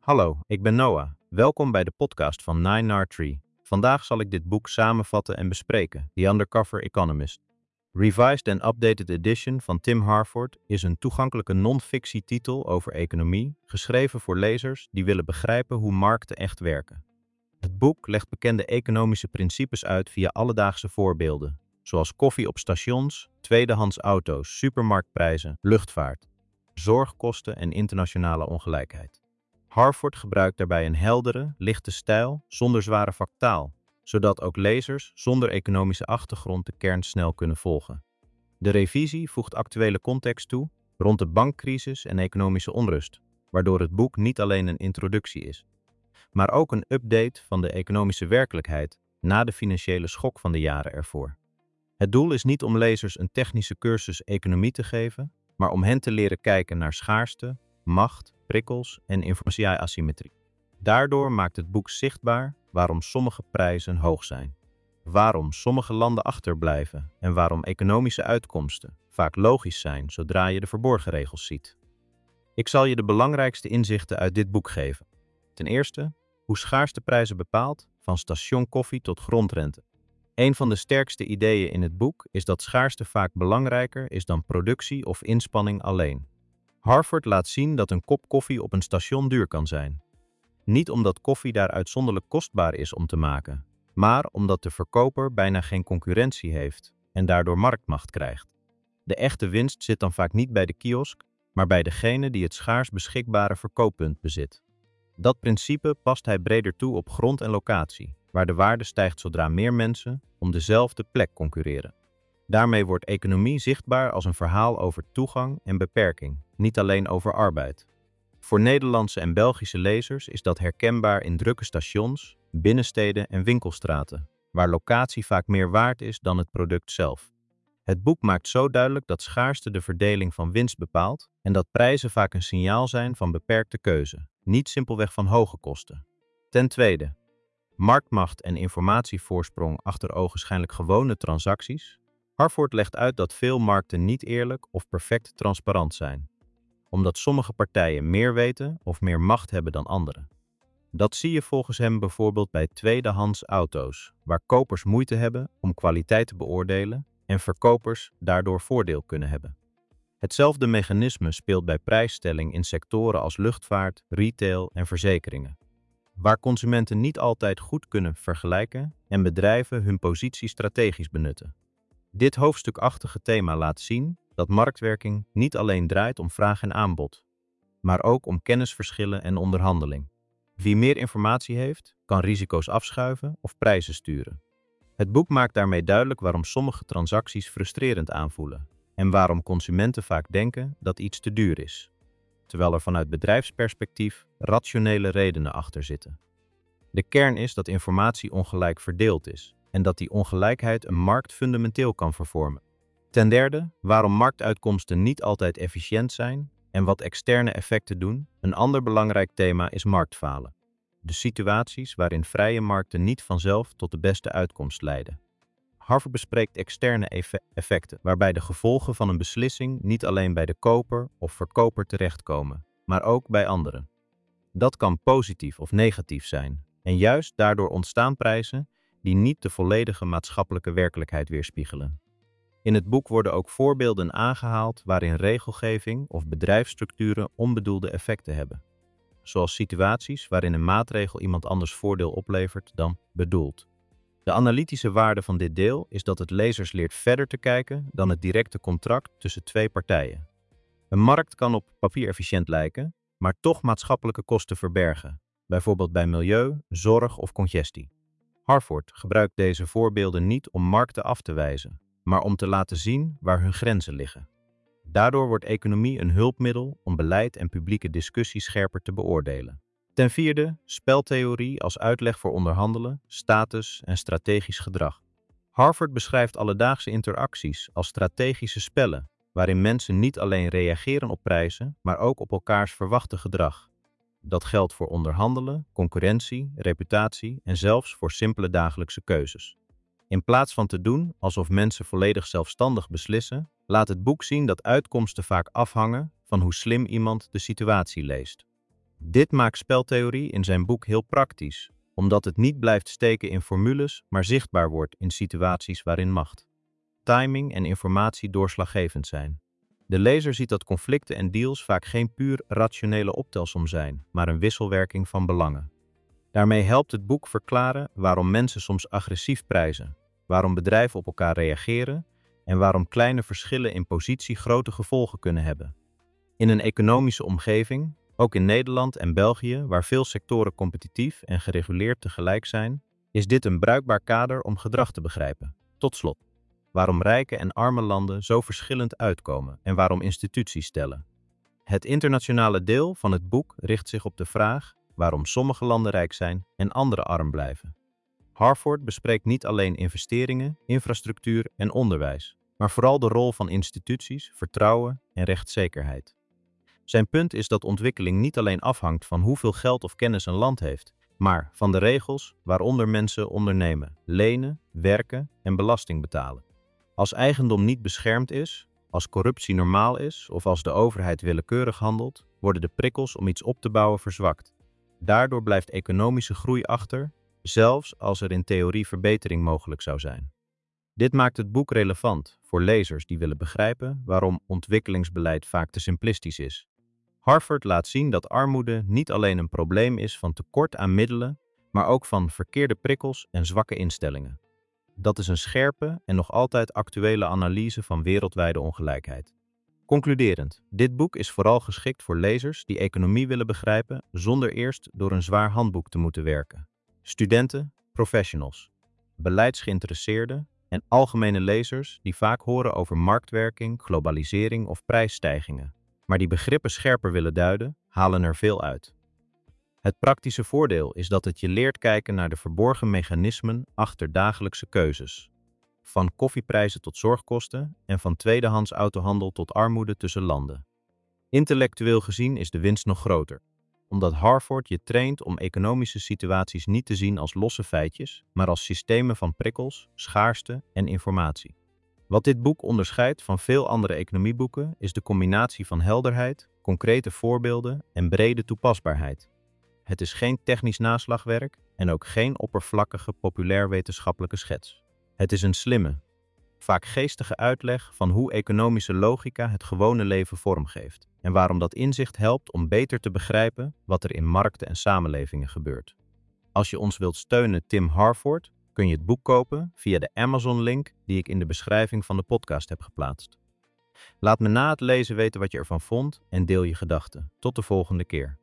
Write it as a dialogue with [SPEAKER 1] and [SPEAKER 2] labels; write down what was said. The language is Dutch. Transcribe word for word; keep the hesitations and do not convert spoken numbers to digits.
[SPEAKER 1] Hallo, ik ben Noah. Welkom bij de podcast van nine R Tree. Vandaag zal ik dit boek samenvatten en bespreken, The Undercover Economist. Revised and Updated Edition van Tim Harford is een toegankelijke non-fictietitel over economie, geschreven voor lezers die willen begrijpen hoe markten echt werken. Het boek legt bekende economische principes uit via alledaagse voorbeelden, zoals koffie op stations, tweedehands auto's, supermarktprijzen, luchtvaart, zorgkosten en internationale ongelijkheid. Harford gebruikt daarbij een heldere, lichte stijl zonder zware vaktaal, zodat ook lezers zonder economische achtergrond de kern snel kunnen volgen. De revisie voegt actuele context toe rond de bankcrisis en economische onrust, waardoor het boek niet alleen een introductie is, maar ook een update van de economische werkelijkheid na de financiële schok van de jaren ervoor. Het doel is niet om lezers een technische cursus economie te geven, maar om hen te leren kijken naar schaarste, macht, prikkels en informatieasymmetrie. Daardoor maakt het boek zichtbaar waarom sommige prijzen hoog zijn, waarom sommige landen achterblijven en waarom economische uitkomsten vaak logisch zijn zodra je de verborgen regels ziet. Ik zal je de belangrijkste inzichten uit dit boek geven. Ten eerste, hoe schaarsteprijzen bepaalt, van station koffie tot grondrente. Een van de sterkste ideeën in het boek is dat schaarste vaak belangrijker is dan productie of inspanning alleen. Harford laat zien dat een kop koffie op een station duur kan zijn. Niet omdat koffie daar uitzonderlijk kostbaar is om te maken, maar omdat de verkoper bijna geen concurrentie heeft en daardoor marktmacht krijgt. De echte winst zit dan vaak niet bij de kiosk, maar bij degene die het schaars beschikbare verkooppunt bezit. Dat principe past hij breder toe op grond en locatie, waar de waarde stijgt zodra meer mensen om dezelfde plek concurreren. Daarmee wordt economie zichtbaar als een verhaal over toegang en beperking, niet alleen over arbeid. Voor Nederlandse en Belgische lezers is dat herkenbaar in drukke stations, binnensteden en winkelstraten, waar locatie vaak meer waard is dan het product zelf. Het boek maakt zo duidelijk dat schaarste de verdeling van winst bepaalt en dat prijzen vaak een signaal zijn van beperkte keuze, niet simpelweg van hoge kosten. Ten tweede, marktmacht en informatievoorsprong achter ogenschijnlijk gewone transacties. Harford legt uit dat veel markten niet eerlijk of perfect transparant zijn, omdat sommige partijen meer weten of meer macht hebben dan anderen. Dat zie je volgens hem bijvoorbeeld bij tweedehands auto's, waar kopers moeite hebben om kwaliteit te beoordelen en verkopers daardoor voordeel kunnen hebben. Hetzelfde mechanisme speelt bij prijsstelling in sectoren als luchtvaart, retail en verzekeringen, waar consumenten niet altijd goed kunnen vergelijken en bedrijven hun positie strategisch benutten. Dit hoofdstukachtige thema laat zien dat marktwerking niet alleen draait om vraag en aanbod, maar ook om kennisverschillen en onderhandeling. Wie meer informatie heeft, kan risico's afschuiven of prijzen sturen. Het boek maakt daarmee duidelijk waarom sommige transacties frustrerend aanvoelen en waarom consumenten vaak denken dat iets te duur is, terwijl er vanuit bedrijfsperspectief rationele redenen achter zitten. De kern is dat informatie ongelijk verdeeld is en dat die ongelijkheid een markt fundamenteel kan vervormen. Ten derde, waarom marktuitkomsten niet altijd efficiënt zijn en wat externe effecten doen. Een ander belangrijk thema is marktfalen. De situaties waarin vrije markten niet vanzelf tot de beste uitkomst leiden. Harford bespreekt externe effecten, waarbij de gevolgen van een beslissing niet alleen bij de koper of verkoper terechtkomen, maar ook bij anderen. Dat kan positief of negatief zijn, en juist daardoor ontstaan prijzen die niet de volledige maatschappelijke werkelijkheid weerspiegelen. In het boek worden ook voorbeelden aangehaald waarin regelgeving of bedrijfsstructuren onbedoelde effecten hebben, zoals situaties waarin een maatregel iemand anders voordeel oplevert dan bedoeld. De analytische waarde van dit deel is dat het lezers leert verder te kijken dan het directe contract tussen twee partijen. Een markt kan op papier efficiënt lijken, maar toch maatschappelijke kosten verbergen, bijvoorbeeld bij milieu, zorg of congestie. Harford gebruikt deze voorbeelden niet om markten af te wijzen, maar om te laten zien waar hun grenzen liggen. Daardoor wordt economie een hulpmiddel om beleid en publieke discussie scherper te beoordelen. Ten vierde, speltheorie als uitleg voor onderhandelen, status en strategisch gedrag. Harford beschrijft alledaagse interacties als strategische spellen, waarin mensen niet alleen reageren op prijzen, maar ook op elkaars verwachte gedrag. Dat geldt voor onderhandelen, concurrentie, reputatie en zelfs voor simpele dagelijkse keuzes. In plaats van te doen alsof mensen volledig zelfstandig beslissen, laat het boek zien dat uitkomsten vaak afhangen van hoe slim iemand de situatie leest. Dit maakt speltheorie in zijn boek heel praktisch, omdat het niet blijft steken in formules, maar zichtbaar wordt in situaties waarin macht, timing en informatie doorslaggevend zijn. De lezer ziet dat conflicten en deals vaak geen puur rationele optelsom zijn, maar een wisselwerking van belangen. Daarmee helpt het boek verklaren waarom mensen soms agressief prijzen, waarom bedrijven op elkaar reageren en waarom kleine verschillen in positie grote gevolgen kunnen hebben. In een economische omgeving, ook in Nederland en België, waar veel sectoren competitief en gereguleerd tegelijk zijn, is dit een bruikbaar kader om gedrag te begrijpen. Tot slot, waarom rijke en arme landen zo verschillend uitkomen en waarom instituties stellen. Het internationale deel van het boek richt zich op de vraag waarom sommige landen rijk zijn en andere arm blijven. Harford bespreekt niet alleen investeringen, infrastructuur en onderwijs, maar vooral de rol van instituties, vertrouwen en rechtszekerheid. Zijn punt is dat ontwikkeling niet alleen afhangt van hoeveel geld of kennis een land heeft, maar van de regels waaronder mensen ondernemen, lenen, werken en belasting betalen. Als eigendom niet beschermd is, als corruptie normaal is of als de overheid willekeurig handelt, worden de prikkels om iets op te bouwen verzwakt. Daardoor blijft economische groei achter, zelfs als er in theorie verbetering mogelijk zou zijn. Dit maakt het boek relevant voor lezers die willen begrijpen waarom ontwikkelingsbeleid vaak te simplistisch is. Harford laat zien dat armoede niet alleen een probleem is van tekort aan middelen, maar ook van verkeerde prikkels en zwakke instellingen. Dat is een scherpe en nog altijd actuele analyse van wereldwijde ongelijkheid. Concluderend, dit boek is vooral geschikt voor lezers die economie willen begrijpen zonder eerst door een zwaar handboek te moeten werken. Studenten, professionals, beleidsgeïnteresseerden en algemene lezers die vaak horen over marktwerking, globalisering of prijsstijgingen, maar die begrippen scherper willen duiden, halen er veel uit. Het praktische voordeel is dat het je leert kijken naar de verborgen mechanismen achter dagelijkse keuzes. Van koffieprijzen tot zorgkosten en van tweedehands autohandel tot armoede tussen landen. Intellectueel gezien is de winst nog groter, omdat Harford je traint om economische situaties niet te zien als losse feitjes, maar als systemen van prikkels, schaarste en informatie. Wat dit boek onderscheidt van veel andere economieboeken is de combinatie van helderheid, concrete voorbeelden en brede toepasbaarheid. Het is geen technisch naslagwerk en ook geen oppervlakkige populair wetenschappelijke schets. Het is een slimme, vaak geestige uitleg van hoe economische logica het gewone leven vormgeeft en waarom dat inzicht helpt om beter te begrijpen wat er in markten en samenlevingen gebeurt. Als je ons wilt steunen, Tim Harford, kun je het boek kopen via de Amazon-link die ik in de beschrijving van de podcast heb geplaatst. Laat me na het lezen weten wat je ervan vond en deel je gedachten. Tot de volgende keer.